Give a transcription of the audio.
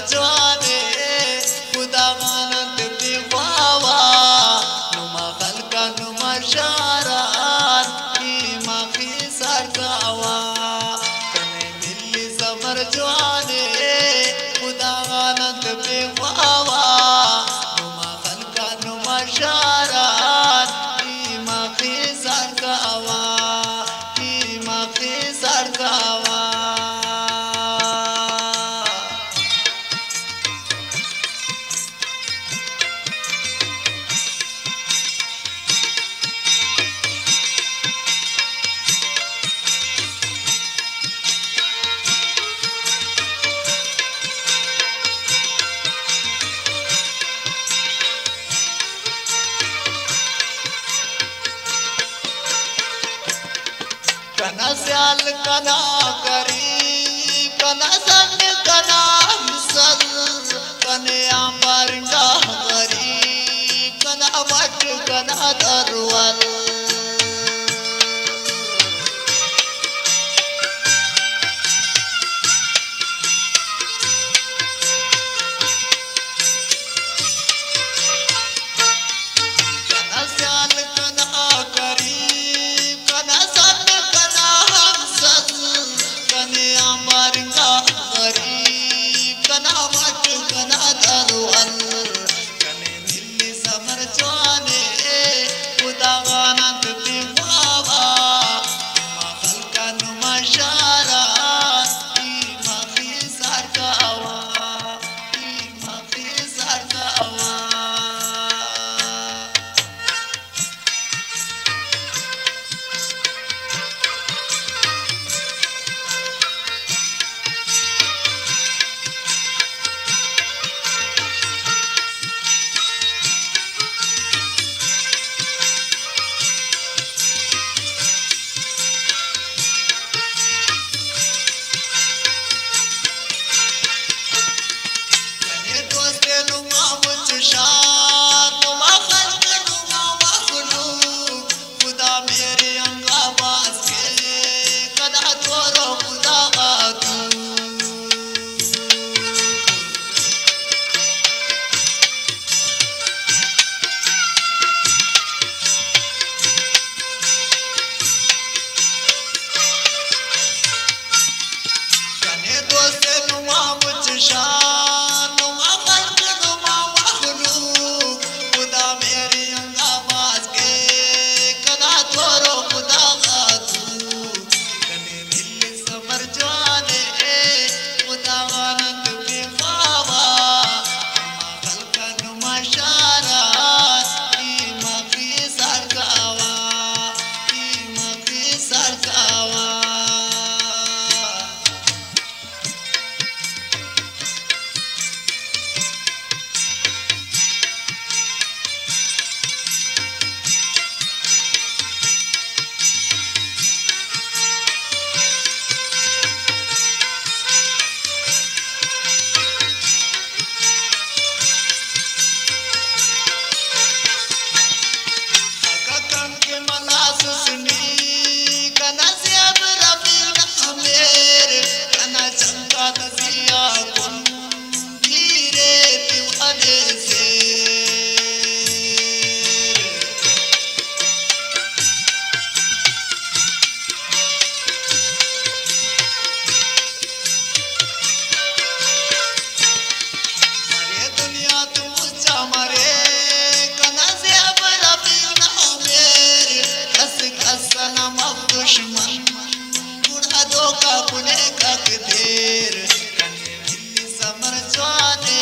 जवाने खुदा मानत बिवावा नुमा खलका नुमा शारान की माखी सरकावा कने मिली समर जवाने खुदा मानत बिवावा नुमा खलका नुमा शारान की माखी सरकावा की माखी सरकावा कना स्याल कना करी कना सन कना सल कने आंबरंगा करी कना वट कना दरवल कना स्याल कना करी कना सन कने आंबरंगा करी कना वट कना दरवल कने मिली समर जवाने खुदा गानत बिवावा नुमा खलका नुमा शारा की माखी सरकावा की माखी सरकावा का पुणे का देर कने मिली समर जवाने